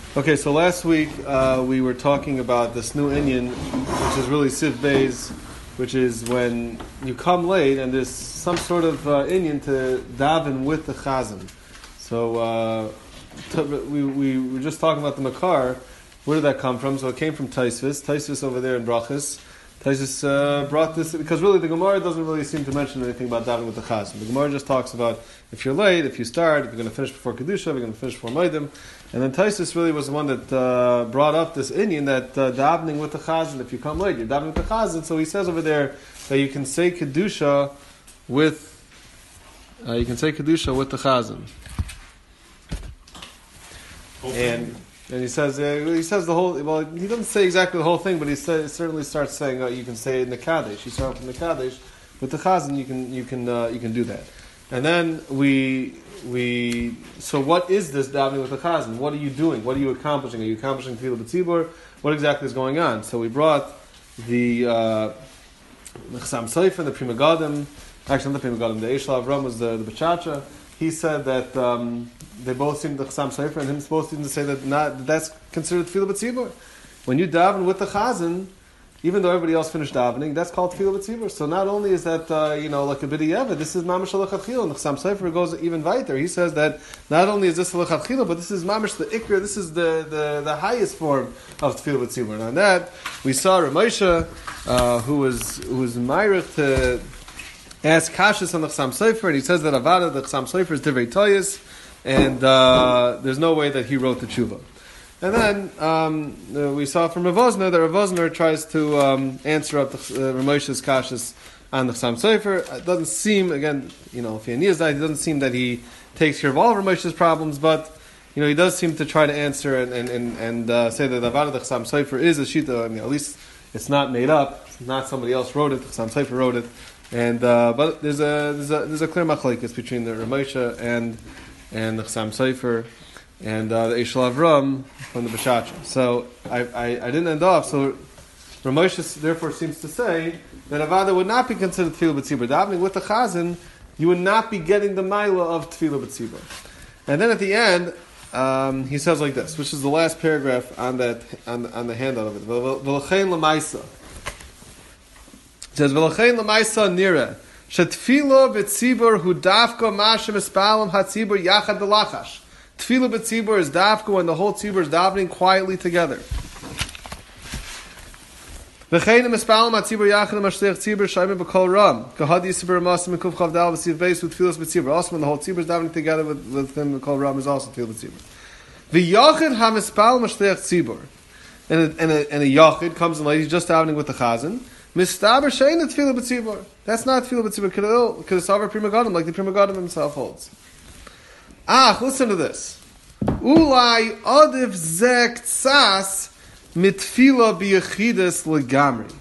Okay, so last week we were talking about this new Inyan, which is really Siv Beis, which is when you come late and there's some sort of Inyan to daven with the Chazan. So we were just talking about the Makar. Where did that come from? So it came from Taisvis. Taisvis over there in Brachas. Taisvis brought this because really the Gemara doesn't really seem to mention anything about davening with the Chazan. The Gemara just talks about if you're late, if you start, if you're going to finish before Kedusha, if you're going to finish before Moedim. And then Taisus really was the one that brought up this Inyan that davening with the Chazan, if you come late, you're davening with the Chazan. So he says over there that you can say Kedusha with the Chazan. And he says the whole. Well, he doesn't say exactly the whole thing, but he certainly starts saying you can say it in the Kaddish. You start from the Kaddish with the Chazan. You can do that. And then so what is this davening with the Chazan? What are you doing? What are you accomplishing? Are you accomplishing Tefillah B'tzibur? What exactly is going on? So we brought the Chasam Sofer, the Prima Gadim. Actually, not the Prima Gadim. The Eishel Avram was the Bachacha. He said that they both seemed the Chasam Sofer and him supposed to say that's considered Tefillah B'tzibur. When you daven with the Chazan, even though everybody else finished davening, that's called Tefillah B'tzibur. So not only is that like a bidiyeva, this is mamash l'chadchila. And the Chasam Sofer goes even weiter. He says that not only is this l'chadchila, but this is mamash the ikra. This is the highest form of Tefillah B'tzibur. And on that, we saw Ramosha, who was Myrich to ask Kashas on the Chasam Sofer, and he says that Avada, the Chasam Sofer, is Divrei Toyas, and there's no way that he wrote the tshuva. And then we saw from Rav Wosner that Rav Wosner tries to answer up the Ramosha's Kashas on the Chasam Sofer. It doesn't seem, again, if he died, it doesn't seem that he takes care of all of Ramosha's problems, but he does seem to try to answer and say that Avada, the Chasam Sofer, is a shita. I mean, at least it's not made up. It's not somebody else wrote it. The Chasam Sofer wrote it. And but there's a clear machlekes between the Ramosha and the Chasam Sofer and the Eishel Avram from the Bashacha. So I didn't end off. So Ramosha therefore seems to say that Avada would not be considered Tefillah B'tzibur. Davening with the Chazan, you would not be getting the Maila of Tefillah B'tzibur. And then at the end, he says like this, which is the last paragraph on the handout of it. V'lechein l'maisa. It says, "V'lechein l'maisa nira shetfila b'tzibur hu dafka mashem espalim hatzibur yachad b'lachash." Tefillah b'tzibur is dafka when the whole tzibur is davening quietly together. V'chein espalim hatzibur yachad mashliach tzibur shayim b'kol ram kahadi yisibur masim mekuv chavdal v'siv beis with tefillas b'tzibur. Also, when the whole tzibur is davening together with him b'kol ram is also tefillah b'tzibur. V'yachid ha'mespal mashliach tzibur, and a yachid comes in late. He's just davening with the chazan. Mistaber shein tefillah b'tzibur. That's not tefillah b'tzibur. Because it's over Prima Gadim, like the Prima Gadim himself holds. Listen to this. Ulai adiv zek tzas mitfila b'yechidas legamri.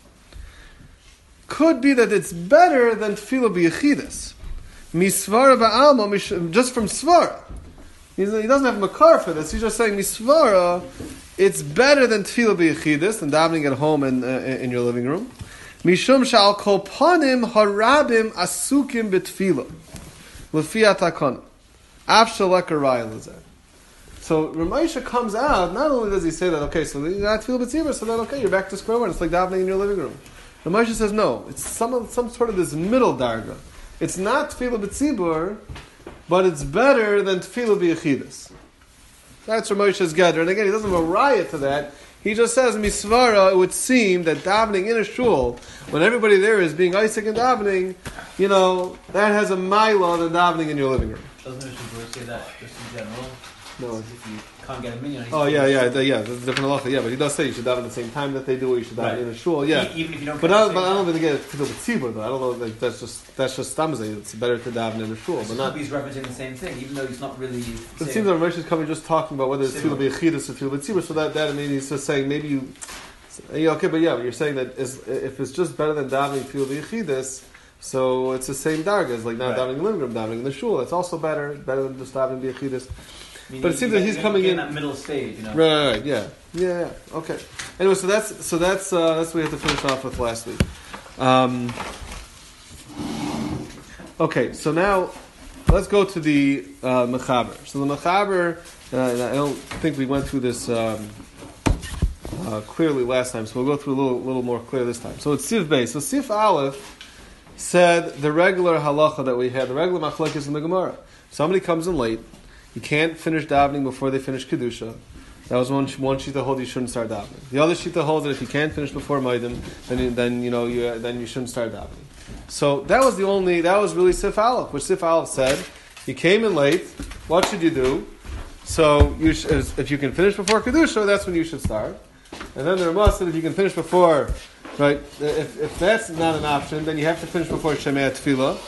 Could be that it's better than tefillah b'yechidas. Misvara ba'alma, just from svara. He doesn't have makar for this. He's just saying misvara. It's better than tefillah b'yechidas, than davening at home in your living room. Mishum shal kol panim harabim asukim b'tefillah l'fi hatakana af shalek arayil lezer. So Ramosha comes out. Not only does he say that, okay, so you're not tefillah b'tzibur, so then okay, you're back to square one. It's like davening in your living room. Ramosha says no. It's some sort of this middle darga. It's not tefillah b'tzibur, but it's better than tefillah b'yechidas. That's Ramosha's gather. And again, he doesn't have a riot to that. He just says, misvara, it would seem that davening in a shul, when everybody there is being Isaac and davening, that has a maila than davening in your living room. Doesn't Mishnah say that just in general? No. If you can't get a minyan. Yeah. That's a different halacha. Yeah, but he does say you should daven at the same time that they do, or you should daven in a shul. Yeah. Even if you don't. But I don't think they get it to the tzibur though. I don't know. Like that's just tamzeh. It's better to daven in a shul, but not. He's referencing the same thing, even though he's not really. It seems like Ramesh is coming just talking about whether it's tefillah b'yechidus or tefillah b'tzibur. So that I mean he's just saying maybe you. Yeah, okay, but you're saying that if it's just better than davening tefillah b'yechidus, so it's the same darga as like not davening in the living room, davening in the shul. That's also better than just davening b'yechidus. But it seems that he's coming in that middle stage, Right, yeah. Okay. Anyway, so that's what we have to finish off with last week. Okay, so now let's go to the Mechaber. So the Mechaber and I don't think we went through this clearly last time, so we'll go through a little more clear this time. So it's Sif Beis. So Sif Aleph said the regular halacha that we had, the regular machlokes in the Gemara. Somebody comes in late, you can't finish davening before they finish kedusha. That was one shita holds you shouldn't start davening. The other shita holds that if you can't finish before Maidim, then you shouldn't start davening. So that was really Sif Aleph, which Sif Aleph said, you came in late, what should you do? So if you can finish before kedusha, that's when you should start. And then the Ramah said if you can finish before, right? If that's not an option, then you have to finish before Shemei Tefillah.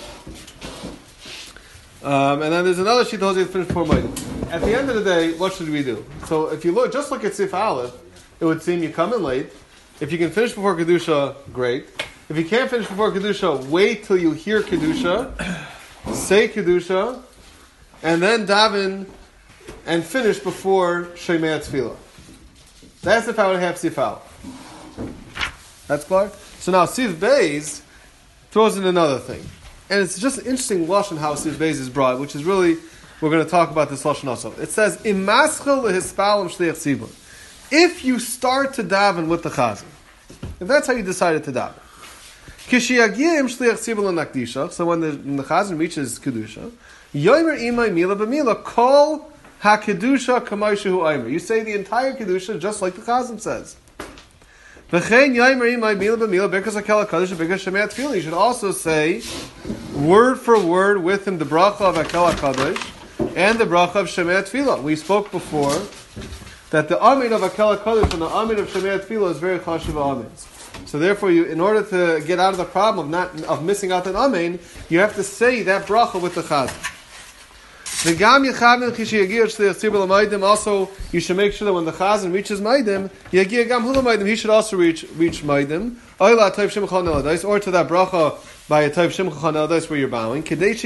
And then there's another sheet that holds you to finish before Maidim. At the end of the day, what should we do? So if you look at Sif Aleph, it would seem you come in late. If you can finish before Kedusha, great. If you can't finish before Kedusha, wait till you hear Kedusha, say Kedusha, and then daven and finish before Shemei Tefillah. That's if I would have Sif Aleph. That's clear? So now Sif Beis throws in another thing. And it's just an interesting lashon how Sif Beis is brought, which is really, we're going to talk about this lashon also. It says, Imaschel lehispalim shliach tzibur. If you start to daven with the chazan, if that's how you decided to daven, kishiyagiyim shliach tzibur l'nakdisha, so when the chazan reaches kedusha, yomer imay mila b'mila, kol ha-kedusha k'mayshu aymer. You say the entire kedusha just like the chazan says. V'chein yomer imay mila b'mila, because hakel HaKadosh, because Shemei Tefillah. You should also say, word for word with him, the bracha of hakel HaKadosh, and the bracha of Shemei Tefillah. We spoke before that the amin of hakel HaKadosh and the amin of Shemei Tefillah is very chashuv amins. So therefore, in order to get out of the problem of missing out an amin, you have to say that bracha with the chazan. Also, you should make sure that when the chazan reaches maidim, he should also reach maidim. Or to that bracha by a type shimcha chanel, where you're bowing.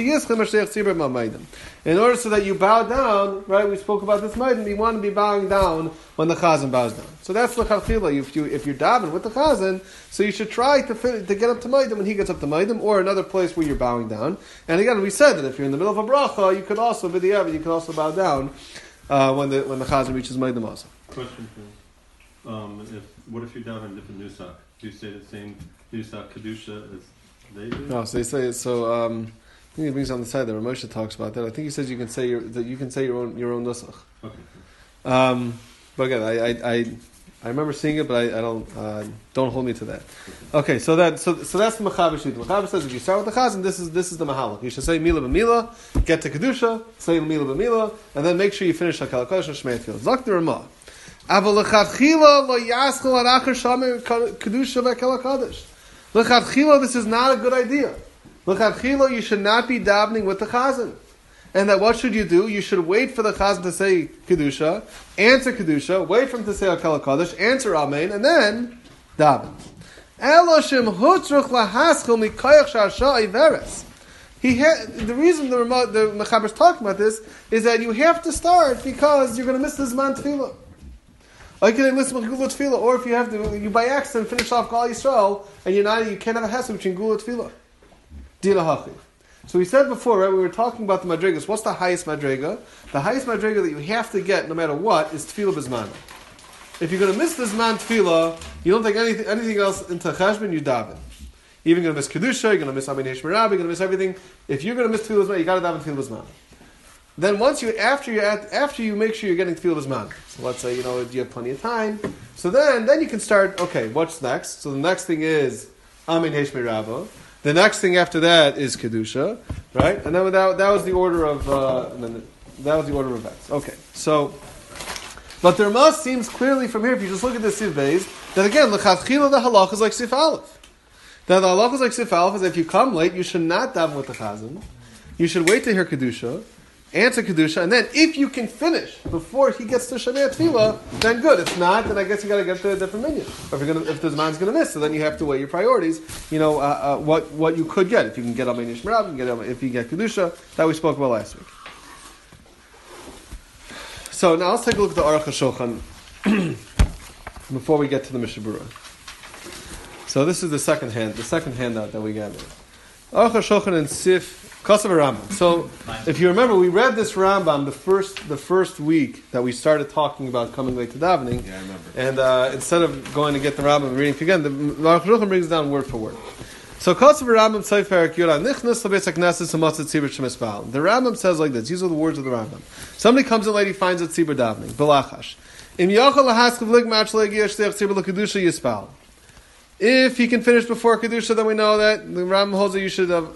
In order so that you bow down, right? We spoke about this maidim. You want to be bowing down when the chazan bows down. So that's the chachila. If you're davening with the chazan, so you should try to get up to maidim when he gets up to maidim, or another place where you're bowing down. And again, we said that if you're in the middle of a bracha, you could also bow down when the chazan reaches maidim also. Question for you. What if you're down in different nusach? Do you say the same nusach kedusha as they do? No, so they say so. I think he brings on the side that Ramosha talks about that. I think he says you can say your own nusach. Okay. But again, I remember seeing it, but I don't hold me to that. Okay, so that's the Mechaber Shita. Mechaber says if you start with the chazan, this is the mahalach. You should say mila b'mila, get to kedusha, say mila b'mila, and then make sure you finish hakel HaKadosh and Shemei Tefillah. Zok the Ramah. Aval lechatchila lo yaschel arachar shamer kedusha v'hakel HaKadosh. Lechatchila, this is not a good idea. Lechatchila, you should not be davening with the chazan. And that what should you do? You should wait for the chazan to say kedusha, answer kedusha, wait for him to say hakel HaKadosh, answer amen, and then daven. Eloshim hutzruch lahaschil mikoyach shasha iveres. The reason the Mechaber is talking about this is that you have to start because you're going to miss the Zman Tefillah. Like you miss Gula Tefillah, or if you have to, you by accident finish off Gal Yisrael, and you can't have a hesed between Gula Tefillah. Dila Hachi. So we said before, right, we were talking about the madrigas. What's the highest madriga? The highest madriga that you have to get, no matter what, is Tefillah B'Zman. If you're going to miss the Zman Tefillah, you don't take anything else into Cheshbon, you daven. You're even going to miss Kedusha, you're going to miss Amin Heshmerab, you're going to miss everything. If you're going to miss Tefillah B'Zman, you got to daven Tefillah B'Zman. Then after you make sure you're getting Tefillah B'Zman. So let's say, you have plenty of time. So then you can start, okay, what's next? So the next thing is Amin Heshmerab. The next thing after that is Kedusha, right? And then that was the order of events. Okay, so, but there must seems clearly from here, if you just look at the Sif Beis, that again, l'chatchila the halach is like Sif Aleph. That the halach is like Sif Aleph is that if you come late, you should not daven with the chazan. You should wait to hear Kedusha, answer Kedusha, and then if you can finish before he gets to Shemei Tefillah, then good. If not, then I guess you got to get to a different minyan. Or if the man's going to miss, so then you have to weigh your priorities. What you could get. If you can get Amin Yishmerab, if you get Kedusha, that we spoke about last week. So now let's take a look at the Aruch HaShulchan before we get to the Mishnah Berurah. So this is the second handout that we got. Aruch HaShulchan in Sif Kosav Rambam. So, if you remember, we read this Rambam the first week that we started talking about coming late to davening. Yeah, I remember. And instead of going to get the Rambam and reading it again, the Baruch Shulchan brings it down word for word. So, Kosav Rambam Tzayf Perak Yura Nichnas Labes HaKnesses Hamatzat Tzibur Shemispal. The Rambam says like this. These are the words of the Rambam. Somebody comes in late, he finds a tzibur davening. Belachash. Im Yochel Lahaskav Ligmach Legiah Shtech Tzibur LaKedusha Yispal. If he can finish before kedusha, then we know that the Rambam holds that you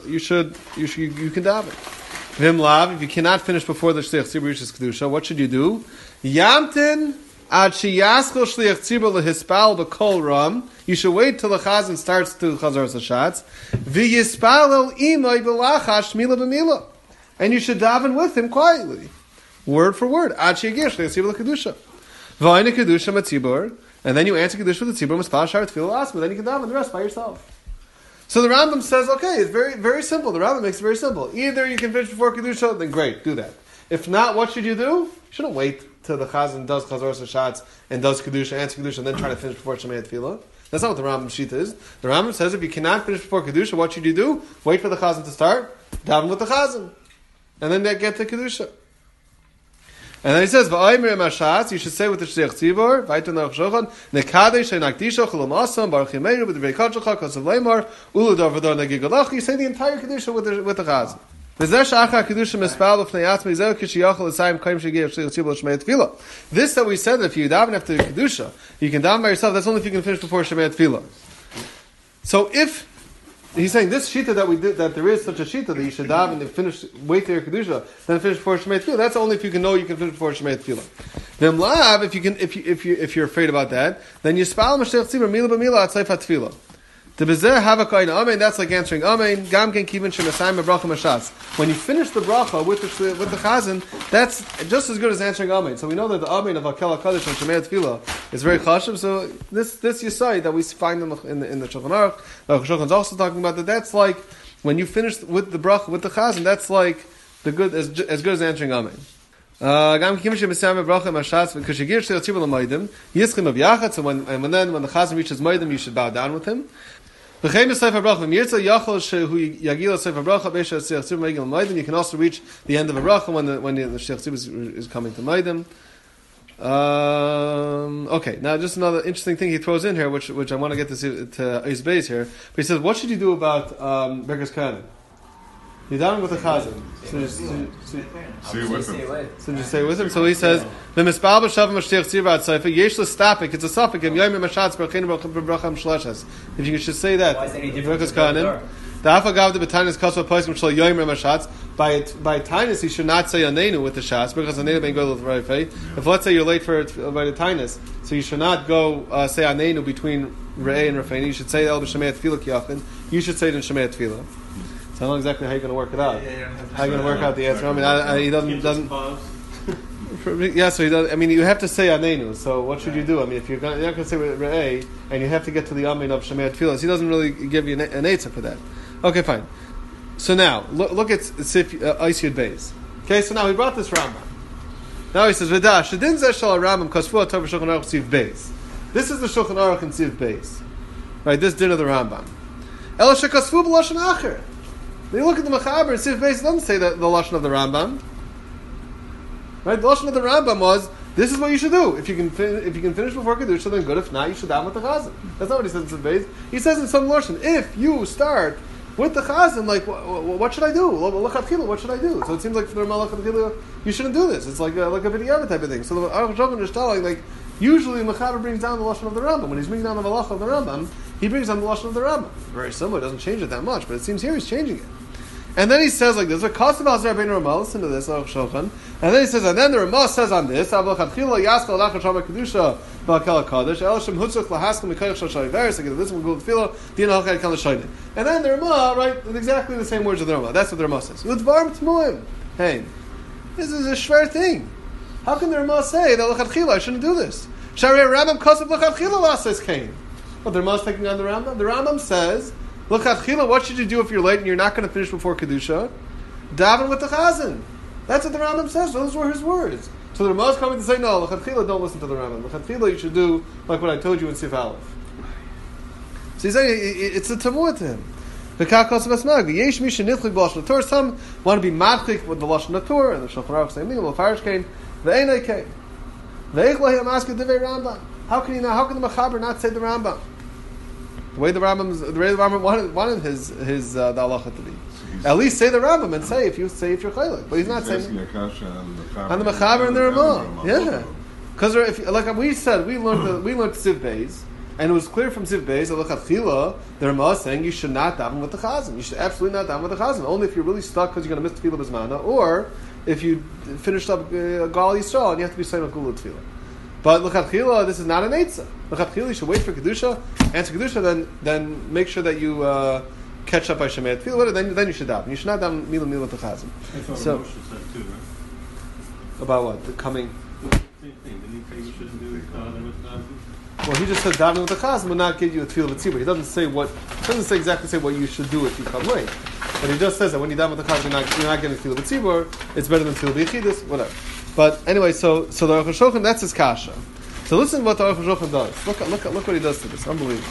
can daven. Vim lav, if you cannot finish before the shliach tzibur reaches kedusha, what should you do? Yamtin ad sheyaschol shliach tzibur lehispal b'kol ram. You should wait till the chazan starts to chazar hashatz. V'yispal el imay b'lachash mila b'mila, and you should daven with him quietly, word for word. Ad sheyagir shliach tzibur lekedusha. V'ayne kedusha matzibur. And then you answer Kedusha with the Tzibur, Mispal Shar Tefillah Asma, then you can daven the rest by yourself. So the Rambam says, okay, it's very, very simple. The Rambam makes it very simple. Either you can finish before Kedusha, then great, do that. If not, what should you do? You shouldn't wait till the Chazan does Chazor Sashatz and does Kedusha, answer Kedusha, and then try to finish before Shemei Tefillah. That's not what the Rambam Shita is. The Rambam says if you cannot finish before Kedusha, what should you do? Wait for the Chazan to start, daven with the Chazan. And then get to Kedusha. And then he says, "Va'aymer mashatz." You should say with the shliach tzibur, "Vayton Baruch Shulchan nekadesh shenakdisha chulam asam baruch yimeinu with the veikachach kasav leimar uludar v'dor negigalach." You say the entire kedusha with the chazan. V'zeh shachar kedusha mispal b'fnei atzmi zeh kishiyachol l'sayim kaim shegiv shliach tzibur l'shmei tefillah. This that we said that if you daven after the kedusha, you can daven by yourself. That's only if you can finish before shemei tefillah. So if he's saying this shita that we did, that there is such a shita that you should daven and finish, wait till your kedusha, then finish before Shemei Tefillah. That's only if you can know you can finish before Shemei Tefillah. Then lav, if you're afraid about that, then you spal mashiach tzibur mila b'mila at seif tefillah. The bezer havakayin amen. That's like answering amen. Gam ken kivin shemasayim bracha mashas. When you finish the bracha with the chazan, that's just as good as answering amen. So we know that the amen of Hakel HaKadosh and Shemei Tefillah is very chashuv. So this yisai that we find in the Shulchan Aruch, the Shulchan is also talking about that. That's like when you finish with the bracha with the chazan. That's like the good as good as answering amen. Gam kivin shemasayim bracha mashas because you give shliach tzibur l'maydim yischim of yachad. So when the chazan reaches maydim, you should bow down with him. You can also reach the end of a bracha when the shliach tzibur is coming to maidim. Okay, now just another interesting thing he throws in here, which I want to get to his base here. But he says, what should you do about Berkas Kohanim? You're down with the chazan. So just say with him. So he says, "The mispal b'shav mashiach tzibur ad seifa yesh l'stapik." It's a suffix. Im yoyim mashatz b'rcheinu b'bracham shlashas. If you should say that, why is any different? Berkas Kohanim. The afagav the b'tainis kasva poisim shel yoyim mashatz. By tainis, you should not say anenu with the shas because anenu bein go l'rayfei. If let's say you're late for by the tainis, so you should not go say anenu between re'ei and rafeini. You should say el b'shemei tefillah kiyachin. You should say it in shemei tefillah. So I don't know exactly how you're going to work it out. How you're going to work out the answer? I mean, he doesn't. Yeah, so he does. I mean, you have to say anenu. So what should you do? I mean, if you're not going to say re'ei, and you have to get to the amen of shemei tefillah, he doesn't really give you an eitzah for that. Okay, fine. So now look at Sif Yud Beis. Okay, so now he brought this Rambam. Now he says, "V'da shedin zeh shel Rambam kasfu atov Shulchan Aruch Sif Beis." This is the Shulchan Aruch in Sif Beis, right? This din of the Rambam. El shekasfu b'lashon acher. They look at the Mechaber and Sif Beis doesn't say the lashon of the Rambam. Right? The lashon of the Rambam was, this is what you should do. If you can finish before kedusha, then good. If not, you should daven with the chazan. That's not what he says in Sif Beis. He says in some lashon, if you start with the chazan, like what should I do? What should I do? So it seems like for the Malach you shouldn't do this. It's like a B'diavad type of thing. So the Aruch Shulchan is telling, like, usually the Mechaber brings down the lashon of the Rambam. When he's bringing down the Malach of the Rambam, he brings down the lashon of the Rambam. Very similar. Doesn't change it that much, but it seems here he's changing it. And then he says like this: "A cost of Azar Ben Ramah." Listen to this, Aruch Shulchan. And then he says, and then the Ramah says on this: "Avlachatchila yaskal lachar shama kedusha ba'kel hakadosh elashim hutzuk lahaskal mikoyach shal shayveres." Again, this one goes tefillah din halchad kal shayne. And then the Ramah, right, exactly the same words of the Ramah. That's what the Ramah says. Udvarm tmuim. Hey, this is a shver thing. How can the Ramah say that lachatchila I shouldn't do this? Shari Rambam kosav lachatchila lases kain. But the Ramah is taking on the Rambam. The Rambam says, L'chadchila, what should you do if you're late and you're not going to finish before Kedusha? Daven with the Chazan. That's what the Rambam says. Those were his words. So the Ramah is coming to say, no, L'chadchila, don't listen to the Rambam. L'chadchila, you should do like what I told you in Sif Aleph. So he's saying, it's a tamur to him. V'kakos v'asmag. V'yesh misha nitchlik b'lashon haTorah. Some want to be madchik with the lashon haTorah, and the Shulchan Aruch same thing. L'farish kain v'einay kain. V'eich lo hiyamaska divei Rambam. How can the Mechaber not say the Rambam? The way the Rambam wanted his the halacha to be. At least say the Rambam and say if you're chaylik. But he's not saying on the Mechaber and the Ramah. Yeah, because like we said, we learned Siv Beis, and it was clear from Siv Beis that lechatchila the Ramah is saying you should not daven with the chazan. You should absolutely not daven with the chazan. Only if you're really stuck because you're going to miss tefillah b'zmana, or if you finished up Gal Yisrael and you have to be saying a gula tefillah. But lechatchila, this is not an eitzah. Lechatchila, you should wait for kedusha, answer kedusha, then make sure that you catch up by shemei tefillah. Then you should daven. You should not daven mila with the chazan. So Moshe said too, right? About what? The coming. Same thing. Didn't he say you shouldn't do daven with chazan? Well, he just said davening with the chazan will not give you a tefillah b'tzibur. He doesn't say exactly what you should do if you come late. But he just says that when you daven with the chazan, you're not getting tefillah b'tzibur. It's better than tefillah b'yichidus, whatever. But anyway, so the Aruch HaShulchan, that's his kasha. So listen to what the Aruch HaShulchan does. Look what he does to this. Unbelievable.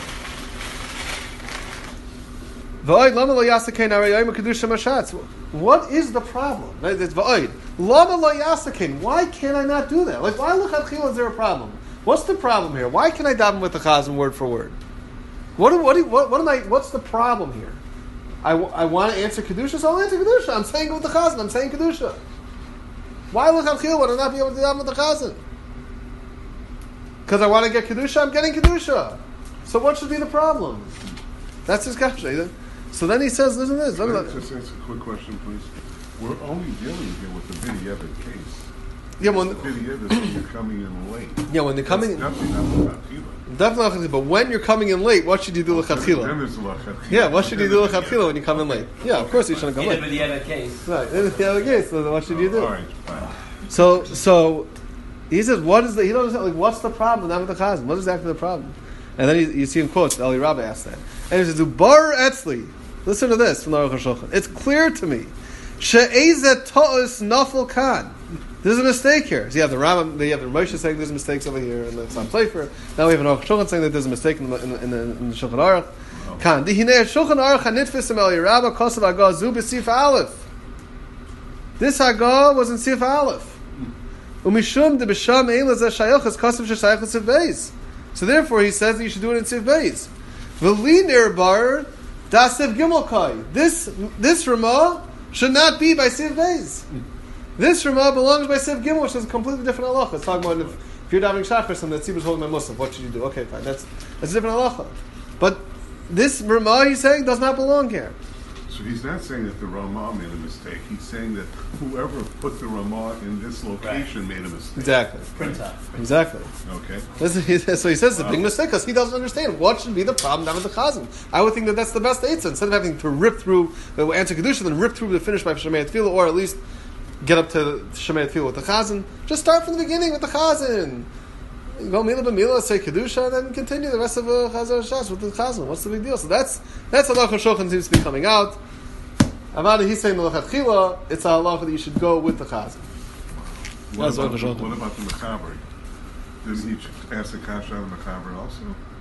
What is the problem? It's v'oid. Lama lo yasakein. Why can't I not do that? Like, why lechatchila is there a problem? What's the problem here? Why can I daven with the chazan word for word? What's the problem here? I want to answer kedusha, so I'll answer kedusha. I'm saying it with the chazan. I'm saying kedusha. Why lechatchila would I not be able to daven with the chazan? Because I want to get kedusha. I'm getting kedusha. So what should be the problem? That's his kasha. So then he says, listen to this. Can I just ask a quick question, please? We're only dealing here with the B'diavad case. Yeah, the B'diavad is when you're coming in late. Yeah, when they're coming in. Definitely not lechatchila. Definitely not lechatchila. But when you're coming in late, what should you do lechatchila? Then there's lechatchila. Yeah, what should you do lechatchila when you come in late? Yeah, of course you shouldn't come late. In the B'diavad case. Right, in the other case. So what should you do? All right, fine. So he says, what is the? He doesn't like. What's the problem? Not with the chazan. What is exactly the problem? And then you see him quotes. Eli Rabbi asked that, and he says, "Bar etzli." Listen to this from the Aruch HaShulchan. It's clear to me. She'ezet ta'us nafel kan. There's a mistake here. So you have the Rambam, you have the Moshe saying there's mistakes over here, and the Sam Pleifer. Now we have an Aruch HaShulchan saying that there's a mistake in the Shulchan Aruch. Kan. Dihinei Shulchan Aruch hanitfis im Eli Rabbi kosav Hagah zu b'sif Aleph. This Hagah was in Sif Aleph. Umishum de b'sham ein lezeh shayachas kosav sheshayach l'sif beis. So therefore he says that you should do it in Sif beis. V'li nirbar Dasev Gimel Kai. This Ramah should not be by Siv Beis. This Ramah belongs by Siv Gimel, which is a completely different halacha. It's talking about if you're davening Shachar and the tzibur is holding my musaf, what should you do? Okay, fine. That's a different halacha. But this Ramah, he's saying, does not belong here. So he's not saying that the Ramah made a mistake. He's saying that whoever put the Ramah in this location made a mistake. Exactly. Print out. Exactly. Okay. So he says it's a big mistake because he doesn't understand what should be the problem down with the chazan. I would think that that's the best eitzah. Instead of having to rip through, answer kedusha, then rip through the finish by shemei tefillah, or at least get up to shemei tefillah with the chazan. Just start from the beginning with the chazan. Go mila b'mila, say kedusha, and then continue the rest of the chazar shas with the chazan. What's the big deal? So that's Aruch HaShulchan seems to be coming out. Amada, he's saying the lechatchila, it's a halacha that you should go with the chazan. What about the Mechaber? Didn't he ask the kasha on the Mechaber also?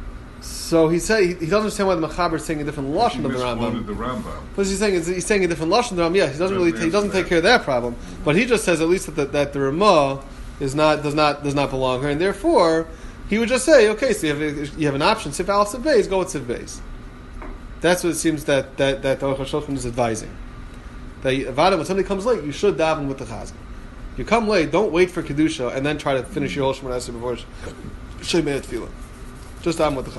So he said he doesn't understand why the Mechaber is saying a different lashon of the Rambam. The Rambam. What he's saying is he's saying a different lashon of the Rambam. Yeah, he doesn't take care of that problem, but he just says at least that the Ramah does not belong here, and therefore he would just say, okay, so you have an option, Sif Aleph Sif Beis, go with Sif Beis. That's what it seems that the Aruch HaShulchan is advising. That when somebody comes late, you should daven with the chazan. You come late, don't wait for kedusha and then try to finish your whole Shemona Esrei before shemei tefillah. Just daven with the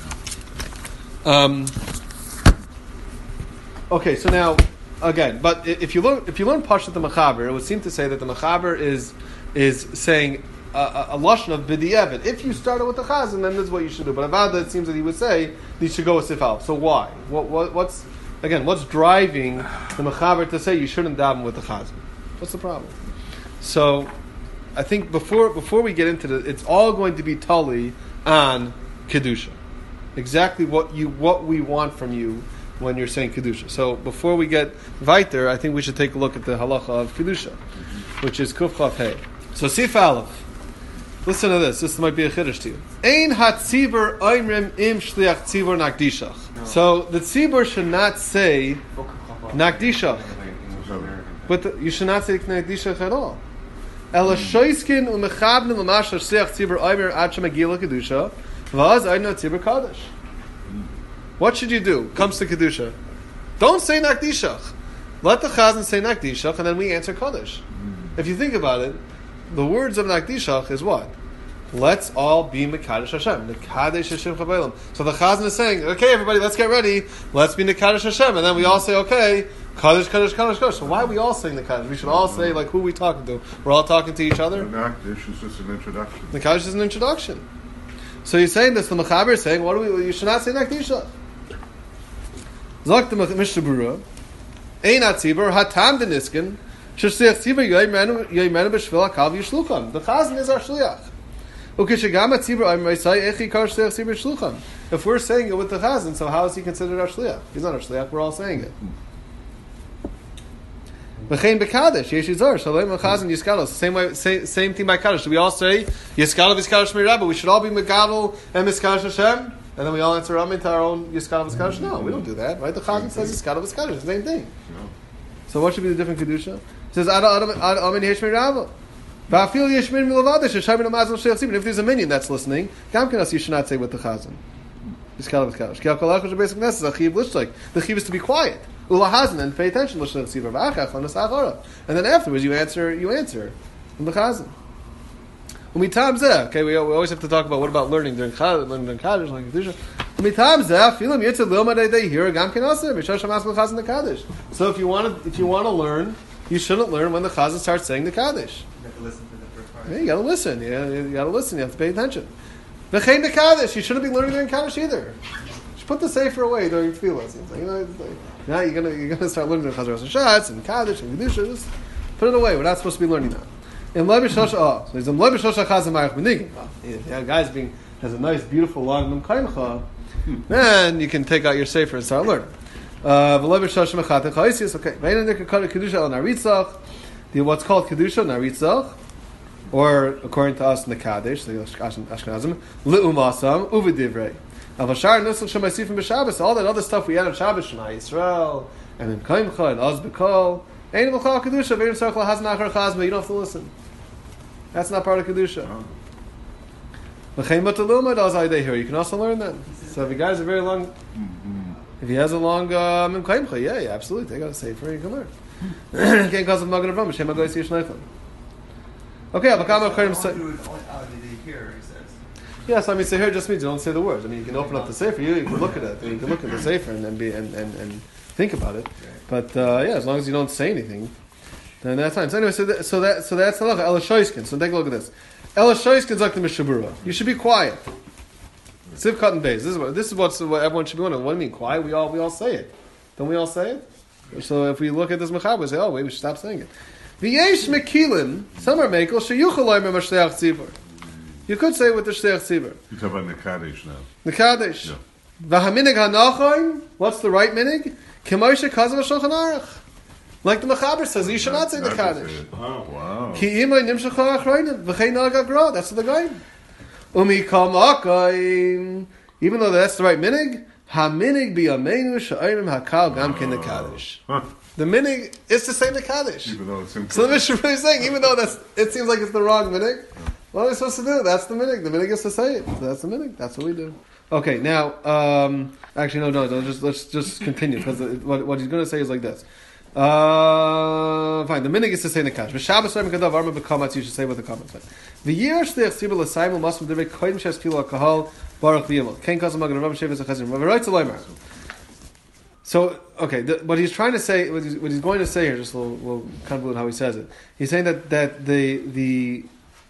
chazan. Okay, so now again, but if you learn Pashat the Mechaber, it would seem to say that the Mechaber is saying a lashon of b'diavad. If you started with the chazan, then this is what you should do. But Avada, it seems that he would say you should go with Sif Aleph. So why? What's driving the Mechaber to say you shouldn't daven with the chazan? What's the problem? So, I think before we get into it, it's all going to be tali on kedusha. Exactly what we want from you when you're saying kedusha. So before we get weiter, I think we should take a look at the halacha of kedusha, which is kuf chaf hey. So Sif Aleph. Listen to this. This might be a chiddush to you. Ein hatzibur oimrim im shliach tzibur nakdishach. So the tzibur should not say nakdishach. But you should not say nakdishach at all. Ela shoiskin umechabnim l'masha shliach tzibur oimir ad shemagila kedusha v'az oimna tzibur kadosh. What should you do? Comes to kedusha. Don't say nakdishach. Let the chazan say nakdishach, and then we answer kadosh. If you think about it, the words of nakdishach is what? Let's all be Mekadosh Hashem. Mekadosh Hashem Chabaylam. So the Chazan is saying, okay, everybody, let's get ready. Let's be Mekadosh Hashem. And then we all say, okay, Kadosh, Kadosh, Kadosh, Kadosh. So why are we all saying the Kadosh? We should all say, like, who are we talking to? We're all talking to each other? The Nakdish is just an introduction. The Kadosh is an introduction. So you're saying this, the Mechaber is saying, what do we? You should not say Nakdishach. Zok the Mishnah Berurah, Ein Atzibur, Hatam Deniskin, Shesech Tzibur Yoymenu B'Shvil HaKal V'Yishlucham. The Chazan is our Shliach. If we're saying it with the Chazan, so how is he considered our Shliach? He's not our Shliach, we're all saying it. Same thing by Kaddish. Do we all say Yiskalav Yiskalav Shmei Rabba? We should all be Megadol and Miskalav Hashem? And then we all answer Amin to our own Yiskalav Yiskalav? No, we don't do that, right? The Chazan says Yiskalav Yiskalav, it's the same thing. So what should be the different Kedusha? It says Ada Amin Shmei Rabba. If there's a minion that's listening, you should not say with the Chazan. The chiv is to be quiet. And pay attention. And then afterwards you answer from the Chazan. Okay, we always have to talk about what about learning during Kaddish, learning Kedusha. So if you want to learn, you shouldn't learn when the Chazan starts saying the Kaddish. Listen to the first part. Yeah, you gotta listen. You gotta listen. You have to pay attention. V'chein Kaddish. You shouldn't be learning during Kaddish either. Just put the sefer away during tefillah. Now you're gonna start learning the Chazar Hashatz and Kaddish and Kedusha. Just put it away. We're not supposed to be learning that. In Levi Shosha, so he's in Levi Shosha Chazan Marich Benigim. Yeah, guys has a nice, beautiful long Num Kaimcha. Then you can take out your sefer and start learning. V'Levi Shosha Mechatech Ha'isius. Okay. V'Ein Kedusha al Naritzach. What's called Kedusha, Naritzach, or according to us, Nekadesh, the Ashkenazim, Le'umasam, Uvidivrei. Avashar Nusach Shemaisifim B'Shabbos, all that other stuff we had on Shabbos, Shema Yisrael, and then Kaimcha, and Azbekol, Ein B'Chal Kedusha, V'Ein Sarchel Hazan Achar Chazma, you don't have to listen. That's not part of Kedusha. V'chein Bataluma, Daz Aydei here, you can also learn that. So if you guys are very long, if he has a long Kaimcha, yeah, absolutely, they got to say for you can learn. Can't cause of Magen Avram, Hashem Agoy Sish Neichel. Okay, Abakam Acharim say. Yes, I mean, say here just means you don't say the words. I mean, you can open up the sefer, you can look at it, you can look at the sefer and think about it. But yeah, as long as you don't say anything, then that's fine. So anyway, so that's the halacha. Ela Shoiskin. So take a look at this. Ela Shoiskin is like the Mishnah Berurah. You should be quiet. Siv Cut and Beis. This is what everyone should be wondering. What do you mean quiet? We all say it. Don't we all say it? So if we look at this mechaber, we say, oh wait, we should stop saying it. V'yesh mekilin, some are mekel sheyuchaloi memashleach tzibur. You could say it with the shleach tzibur. You talk about Nekadesh now. Nekadesh. V'haminig hanachayin. What's the right minig? K'moshe kazav shulchan aruch. Like the mechaber says, you should not say Nekadesh. Wow. Ki imay nimshachah achroinim v'chein nagagra. That's the guy. Umi kamakayim. Even though that's the right minig. Haminig biyamenu sha'ayim hakal gam ken Nekadesh. The minig is to say Nekadesh. Even though it's incorrect. So the Mishnah is saying, even though it seems like it's the wrong minig, what are we supposed to do? That's the minig. The minig is to say it. So that's the minig. That's what we do. Okay, now, actually, no, let's just continue, because what he's going to say is like this. Fine, the minig is to say Nekadesh. V'Shabbos Rebbe Kadav Arma B'Kamatz, you should say what the comments say. V'yir Shliach Tzibur L'Saimel Masum Divrei Kodim Shes Kilo HaKahal Baruch V'Yimel Ken Kazam Magen Rav Shevet Zechazim V'Roitz Aloymar. So, okay, what he's trying to say, what he's going to say here, just we'll convolute how he says it. He's saying that the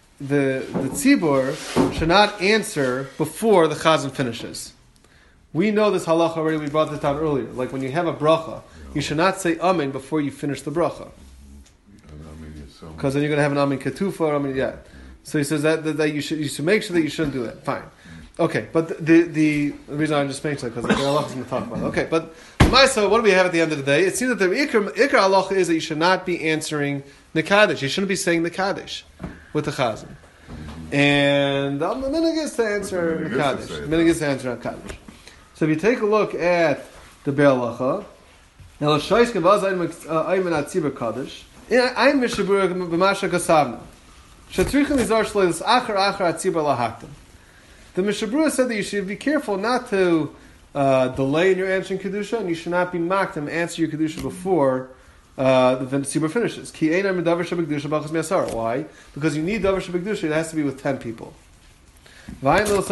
tzibur should not answer before the chazan finishes. We know this halacha already. We brought this down earlier. Like when you have a bracha, you should not say amen before you finish the bracha, because then you're going to have an amen ketufa or amen yeah. So he says that you should make sure that you shouldn't do that. Fine. Okay, but the reason I'm just mentioning it because the halacha is going to talk about it. Okay, but so what do we have at the end of the day? It seems that the ikar halacha is that you should not be answering Nekadesh. You shouldn't be saying Nekadesh with the chazan. And the minhag is to answer But the the minhag is to kaddish. say it. Minhag is to answer on kaddish. So if you take a look at the Be'er Halacha, now l'shoyis kavaz ayman atzibur kaddish. I'm mishabur b'masha kasavna. Shetrichim nizar shleilis achar atzibur lahaktam. The Mishabura said that you should be careful not to delay in your answering kedusha, and you should not be mocked and answer your kedusha before the tzibur finishes. Ki einar medavar shebekdusha b'achas mi'asar. Why? Because you need davar shebekdusha. It has to be with 10 people. Now here's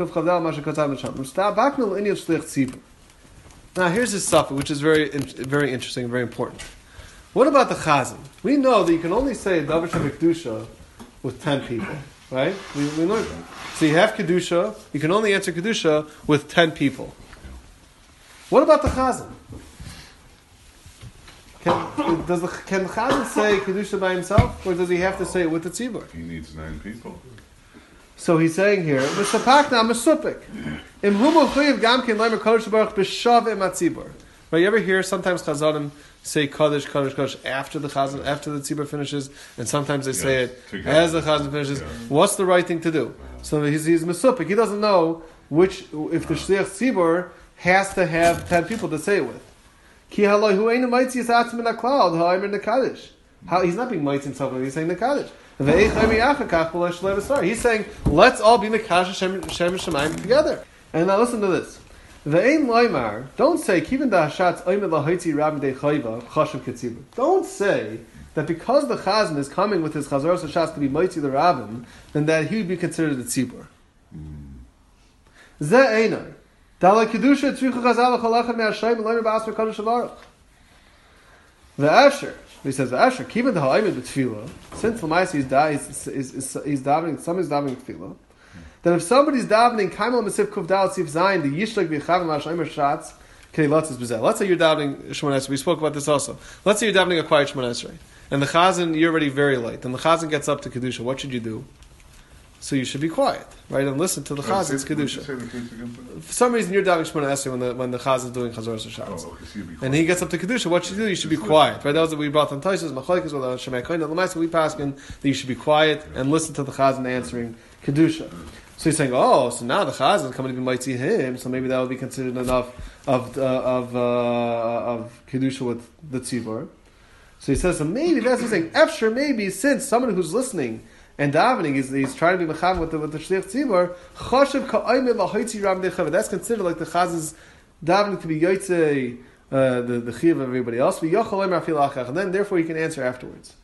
this stuff which is very interesting and very important. What about the chazan? We know that you can only say davar shebekdusha with 10 people, right? We learned that. So you have kedusha. You can only answer kedusha with 10 people. What about the chazan? Can the chazan say kedusha by himself, or does he have to say it with the tzibur? He needs 9 people. So he's saying here, "V'sapakna mesupik im humo chuyiv gam ken leimer kodesh baruch b'shav im atzibur." Right? You ever hear sometimes chazanim say kodesh after the chazan, after the tzibur finishes, and sometimes they say it together. as the chazan finishes. Yeah. What's the right thing to do? So he's mesupik. He doesn't know if the shliach tzibur has to have 10 people to say it with. Ki haloi hu einu mitzi is atzim in aklal ha'aymer nekadesh. He's not being mitzi himself, he's saying nekadesh. He's saying, let's all be Mekash Shem Shemayim together. And now listen to this. Don't say, don't say that because the Chazan is coming with his Chazar Sashas to be Mighty the Rabbin, then that he would be considered a Tzibur. The Asher. He says, "Asher, keeping the ha'ayim with tefillah, since Lamaisi is davening, somebody's davening tefillah, that if somebody's davening, Kaimal Mesif Kuf Dal Sif Zayin, the Yishlag V'Chavim Ha'Shaymer Shatz, let's say you're davening Shemon Esrei. We spoke about this also. Let's say you're davening a quiet Shemon Esrei, and the Chazan, you're already very late, and the Chazan gets up to Kedusha. What should you do? So you should be quiet, right, and listen to the Chazan's Kedusha. For some reason, you're davening Shemon Esrei when the Chazan is doing Chazor Shatz. And he gets up to Kedusha. What should you do? You should be quiet. Right? That was what we brought on Taisus, Machlekes, with Shemai Kohen. The we pass in that you should be quiet and listen to the Chazan answering Kedusha. So he's saying, so now the Chazan is coming to be mighty him, so maybe that would be considered enough of Kedusha with the Tzibur. So he says, so maybe that's what he's saying. Efsher, maybe, since somebody who's listening and davening he's trying to be mecham with the shliach tzibur. Chashav ka'aymed lahoitzi ram dechava. That's considered like the chaz's davening to be yotzei the chiv of everybody else. And then therefore you can answer afterwards.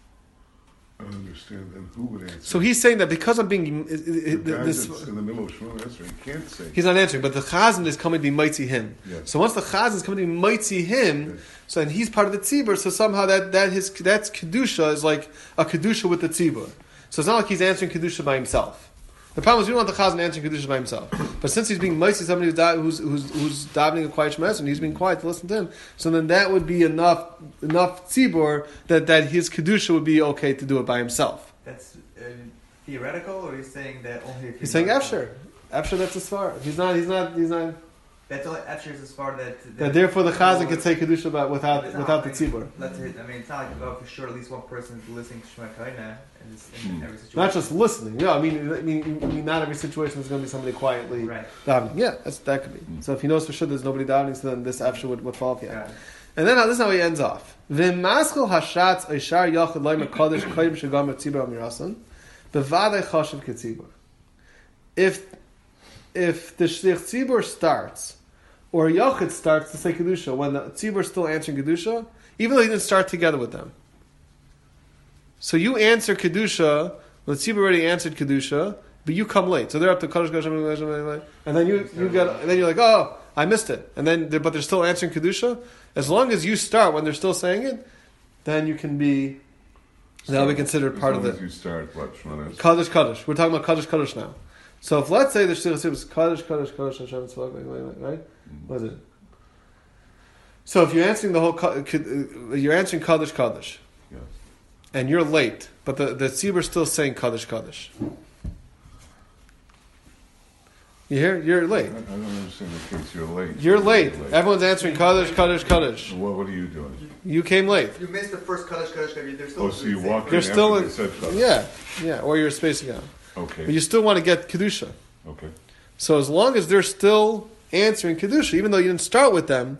I don't understand. Then who would answer? So he's saying that because I'm being the guy that's in the middle of Shmuel Esrei, he can't say. He's not answering, but the chazan is coming to be mighty him. Yes. So once the chazan is coming to be mighty him, so and he's part of the tzibur, so somehow that's kedusha is like a kedusha with the tzibur. So it's not like he's answering Kedusha by himself. The problem is we don't want the Chazan answering Kedusha by himself. But since he's being mighty, somebody who's davening a quiet Shema Esrei, and he's being quiet to listen to him, so then that would be enough tzibur that his Kedusha would be okay to do it by himself. That's theoretical, or he's saying that only if He's saying Efsher. Efsher, that's as far. He's not. That's all Efsher is as far that therefore the Chazan can say Kedusha without the tzibur. That's it. I mean, it's not like for sure at least one person is listening to Shema Kaina in every situation. Not just listening. Yeah, I mean, not every situation is going to be somebody quietly davening. Yeah, that could be. So if he knows for sure there's nobody davening, so then this Efsher would fall off. Yeah. And then this is how he ends off. V'maschel hashatz oishar yachid loymer kodesh koyim shegomer tzibur amirasan bevadei chashav ketzibur. If the shliach tzibur starts, or Yochid starts to say Kedusha when the Tzibur is still answering Kedusha, even though he didn't start together with them. So you answer Kedusha, when the Tzibur already answered Kedusha, but you come late. So they're up to Kodesh, and then you're like, oh, I missed it. And then, but they're still answering Kedusha. As long as you start when they're still saying it, then you can be, that'll be considered part of it. As long as you start, what, Shemon Esrei? Kodesh. We're talking about Kodesh now. So if let's say the Shliach Tzibur is Kodesh, Hashem Tzvah, right? What is it? So if you're answering you're answering Kaddish, Yes. and you're late, but the tzibur is still saying Kaddish. You hear? You're late. I don't understand. just in the case you're late. You're late. Everyone's answering Kaddish, Kaddish, Kaddish. What are you doing? You came late. You missed the first Kaddish. They're still. Oh, so you walked in You're still after in. they said Kaddish. Yeah, or you're spacing out. Okay. But you still want to get Kedusha. Okay. So as long as they're still answering Kedusha, even though you didn't start with them,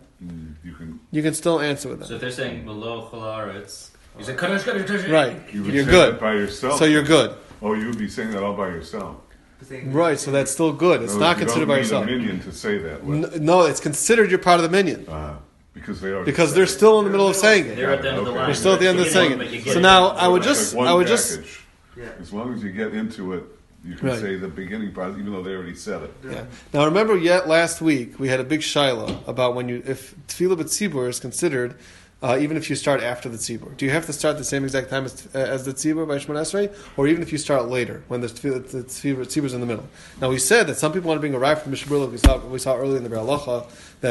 You can. still answer with So them. if they're saying below Chalaretz, you say Kaddish, Kaddish, Kaddish. Right. You would You're say good. that by yourself. So you're good. Oh, you would be saying that all by yourself. Right, so that's still good. It's No, not you considered don't by need yourself. a minion to say that. with. No, it's considered you're part of the minion. Because they are. Because they're still in the middle of saying it. They're at the end of the Okay. line. They're still at the end of the You get saying one, but you it. get So it. now I would Like just, one I would just, package. Yeah. As long as you get into it, you can Right. say the beginning part, even though they already said it. yeah. Now remember, yet last week we had a big shiloh about when you, if tefillah b'tzibur is considered, even if you start after the tzibur. Do you have to start the same exact time as the tzibur by Shemon Esrei, or even if you start later when the tzibur is in the middle? Now we said that some people want to bring a rye from Mishabur. We saw earlier in the Be'er Halacha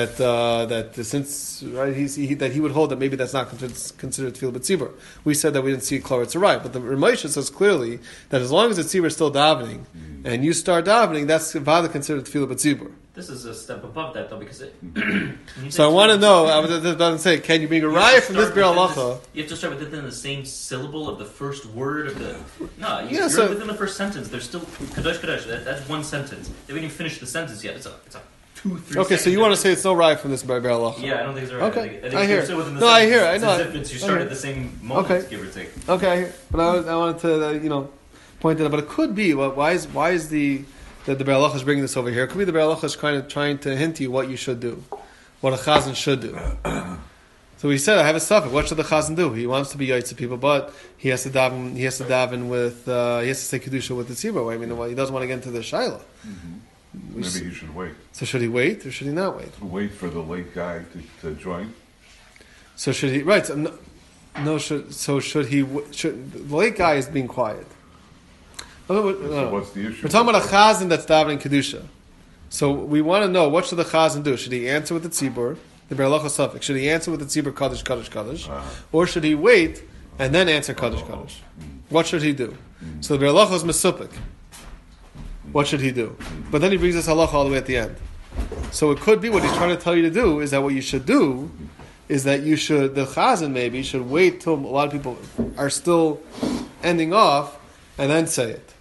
that since right that he would hold that maybe that's not considered tefillah b'tzibur. We said that we didn't see Klaretz right, but the Ramesha says clearly that as long as the tzibur is still davening and you start davening, that's vada considered tefillah b'tzibur. This is a step above that, though, because it. So I want to know. I was about to say, can you bring a You raya have to from this start Be'er within Halacha? You have to start within the same syllable of the first word of the. No, Yeah, you're so- within the first sentence. There's still Kadosh Kadosh. That's one sentence. They haven't even finished the sentence yet. It's a 2-3. Okay, so you want to say it's no raya from this Be'er Halacha? Yeah, I don't think it's right. Okay, I think I hear you're it. still within the No, I sentence. hear it. I It's know as it. if you I start hear at it. the same moment, Okay. give or take. Okay, but I wanted to point it out. But it could be. Why is the Be'er Halacha is bringing this over here? It could be the Be'er Halacha is kind of trying to hint to you what you should do, what a chazan should do. So he said, I have a suffix. What should the chazan do? He wants to be yaitz people, but he has to daven. He has to daven with. He has to say kedusha with the tzibur. I mean, he doesn't want to get into the shaila. Maybe he should wait. So should he wait or should he not wait? Wait for the late guy to join. So should he? Right. So should he? Should the late guy is being quiet? So what's the issue? We're talking about a chazan that's davening kedusha. So we want to know, what should the chazan do? Should he answer with the tzibur, the Be'er Halacha suffix? Should he answer with the tzibur kaddish kaddish kaddish, or should he wait and then answer kaddish kaddish? What should he do? So the Be'er Halacha is mesupik. What should he do? But then he brings this halacha all the way at the end. So it could be what he's trying to tell you to do is that what you should do is that you should, the chazan maybe should wait till a lot of people are still ending off and then say it.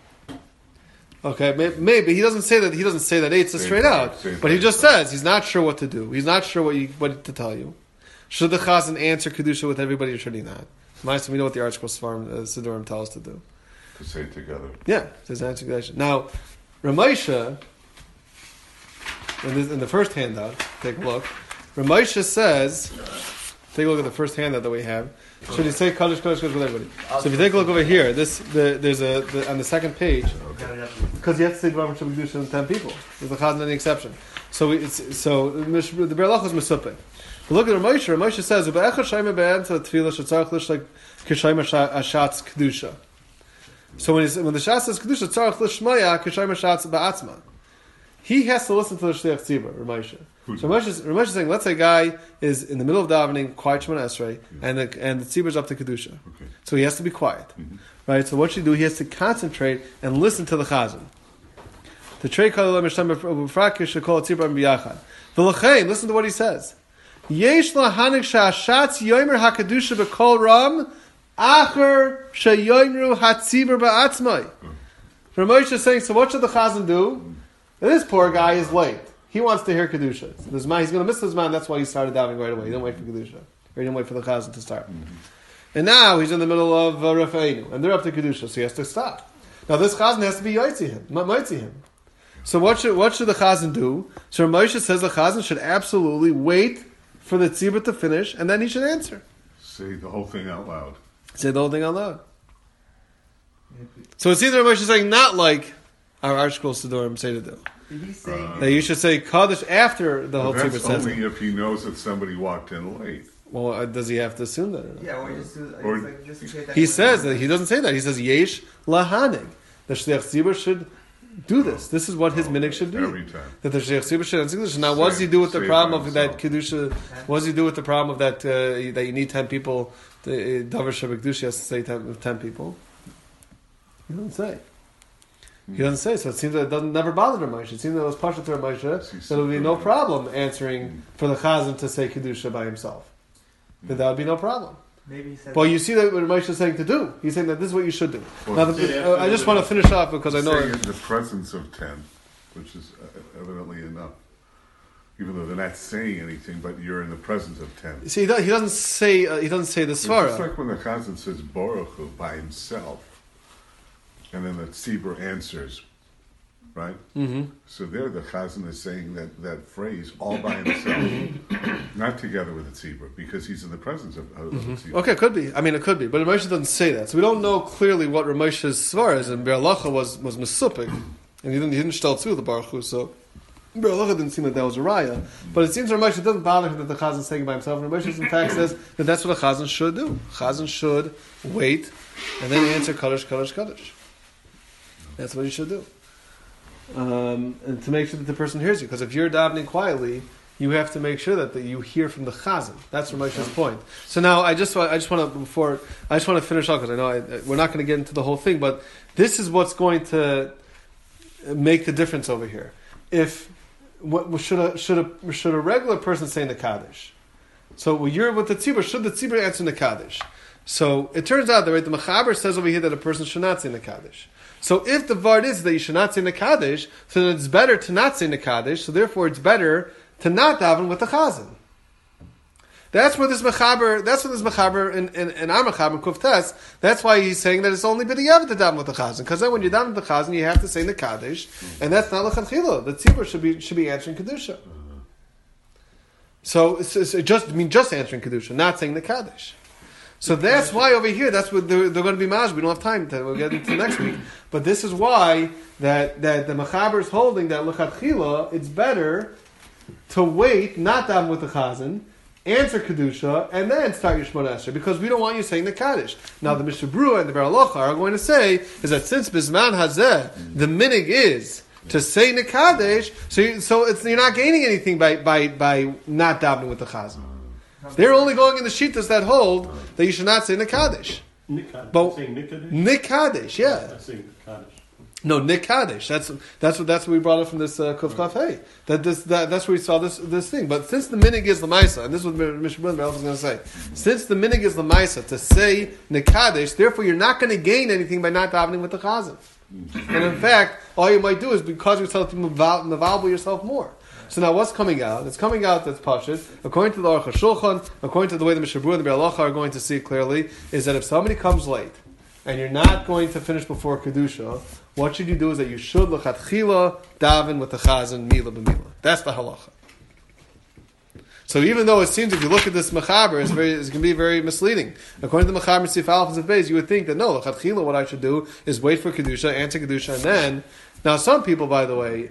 Okay, maybe he doesn't say that. He doesn't say that eitzah straight out, but he just says he's not sure what to do. He's not sure what to tell you. Should the chazan answer kedusha with everybody, or should he not? Nice, we know what the Arch Sidurim tell us to do. To say it together. Yeah, there's an answer kedusha. Now, Ramesha, in the first handout, take a look. Ramesha says, take a look at the first handout that we have. Should he say kaddish kaddish kaddish with everybody? So if you take a look over here, there's on the second page. Because you have to say Dvar Mitzvah Kedusha to 10 people. There's the chazan any exception. So the Be'er Halacha is mesupik. But look at Ramesha. Ramesha says, "Ube'echad shayma be'emtza tefillah shetzarich lish like k'shayma ashatz kedusha." So when the shatz says kedusha, tzarich lish shmaya k'shayma ashatz ba'atzma. He has to listen to the shliach tzibur, Ramesha. So Ramesha is saying, let's say a guy is in the middle of davening, quiet Shemona Esrei, and the tzibur is up to kedusha. Okay. So he has to be quiet, right? So what should he do? He has to concentrate and listen to the chazan. The trei kol mishtam b'frakish shekol tzibur b'yachad. V'lachein, listen to what he says. Yesh lahanik sha'ashatz yomer hakadusha b'kol ram acher sheyoimru hatzibur ba'atzmai. Ramesha is saying, so what should the chazan do? And this poor guy is late. He wants to hear kedusha. So he's going to miss his man. That's why he started davening right away. He didn't wait for kedusha, or he didn't wait for the chazan to start. And now he's in the middle of Rafa'inu, and they're up to kedusha, so he has to stop. Now this chazan has to be yaitzi him. So what should the chazan do? So Moshe says the chazan should absolutely wait for the tzibur to finish, and then he should answer. Say the whole thing out loud. Say the whole thing out loud. So it seems that Moshe is saying not like our Archkol Sidurim say to do. Did he say? That you should say Kaddish after the whole That's tzibur says only it. if he knows that somebody walked in late. Well, does he have to assume that or not? Yeah, or just Or- like, just in case that He says that he doesn't say that. He says Yesh lahanig. The shliach tzibur should do this. This is what his minig should do. Every time. That the shliach tzibur should answer Kedusha. Now, what does he do with the Say it problem by of that himself. kedusha? What does he do with the problem of that that you need 10 people? Davar shabbat kedusha has to say 10 people. He doesn't say. He doesn't say, so it seems that it doesn't never bother Moshe. It seems that it was partial to Moshe, that it would be no problem answering for the Chazan to say Kedusha by himself. That would be no problem. Maybe he said. Well, you see that what Moshe is saying to do. He's saying that this is what you should do. Well, Now, I just want to finish off because I know... saying in the presence of 10, which is evidently enough. Even though they're not saying anything, but you're in the presence of 10. See, he doesn't say the It's just svara. like when the Chazan says Baruch Hu by himself, and then the Tzibur answers, right? Mm-hmm. So there the Chazan is saying that phrase all by himself, not together with the Tzibur, because he's in the presence of the Tzibur. Okay, it could be. I mean, it could be. But Ramosha doesn't say that. So we don't know clearly what Ramosha's svara is. And Be'alacha was Mesupik. And he didn't shtel through the Baruch Hu, so... Be'alacha didn't seem that that was a raya. But it seems Ramosha doesn't bother him that the Chazan is saying it by himself. Ramosha in fact says that that's what a Chazan should do. Chazan should wait and then answer Kaddish, Kaddish, Kaddish. That's what he should do. And to make sure that the person hears you. Because if you're davening quietly, you have to make sure that you hear from the Chazan. That's Ramosha's point. So now I just want to finish off because I know we're not going to get into the whole thing, but this is what's going to make the difference over here. If should a regular person say the Kaddish? So when you're with the tzibur, should the tzibur answer the Kaddish? So it turns out that the Mechaber says over here that a person should not say the Kaddish. So if the vart is that you should not say the Kaddish, so then it's better to not say the Kaddish. So therefore, it's better to not daven with the Chazan. That's where this Mechaber in our Mechaber Kuftes. That's why he's saying that it's only b'diavad to daven with the Chazan. Because then when you daven with the Chazan, you have to say the Kaddish, and that's not l'chadchila. The tzibur should be answering kedusha. So it's just answering kedusha, not saying the Kaddish. So that's why over here, that's what they're going to be maj. We don't have time to. We'll get into next week. But this is why that the Mechaber is holding that l'chadchila. It's better to wait, not daven with the Chazan, answer Kedusha, and then start your Shemona Esrei, because we don't want you saying the Kaddish. Now the Mishnah Berurah and the Be'alacha are going to say is that since Bisman Hazeh, the minig is to say the Kaddish, so you're not gaining anything by not davening with the Chazan. They're only going in the Shittas that hold that you should not say the Kaddish. But saying Nikadesh? Nikadesh, yeah. I'm saying Kaddish. No, Nikadesh. That's what we brought up from this Kuf Chaf Hey. That's where we saw this thing. But since the minig is Lamaisa, and this is what Mishnah Berurah was going to say, since the minig is Lamaisa to say Nikadesh, therefore you're not going to gain anything by not davening with the Chazan. And in fact, all you might do is because yourself to mevalbel yourself more. So now what's coming out? It's coming out that's Pashut. According to the Aruch HaShulchan, according to the way the Mishnah Berurah and the Be'alacha are going to see it clearly, is that if somebody comes late and you're not going to finish before Kedusha, what should you do is that you should l'chatchila daven with the Chazan mila b'mila. That's the halacha. So even though it seems if you look at this Mechaber, it's going to be very misleading. According to the Mechaber Sif Aleph and Beis, you would think that no, l'chatchila, what I should do is wait for Kedusha, answer Kedusha, and then. Now some people, by the way,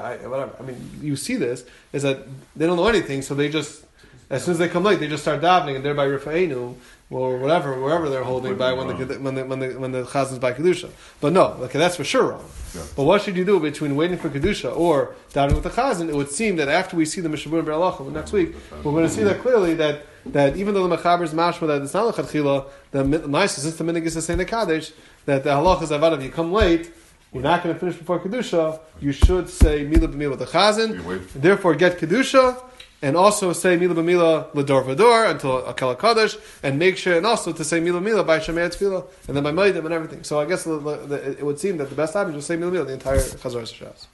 you see this, is that they don't know anything, so they just, as soon as they come late, they just start davening, and thereby Rifa'enu, or wherever they're holding by when the Chazan's by Kedusha. But no, okay, that's for sure wrong. Yeah. But what should you do between waiting for Kedusha or davening with the Chazan? It would seem that after we see the Mishnah Berurah and Be'alacha next week, we're going to see that clearly that even though the Mechaber is mashma that it's not l'chadchila, the Maisa, since the minig is to say the Kaddish, that the halacha is avad, if you come late, you're not going to finish before Kedusha, you should say Mila B'Mila with the Chazan, therefore get Kedusha, and also say Mila B'Mila L'Dor V'Dor until Akel HaKadosh, and make sure, and also to say Mila B'Mila by Shemei Tefillah, and then by Maidim and everything. So I guess it would seem that the best option is to say Mila B'Mila the entire Chazar Shas.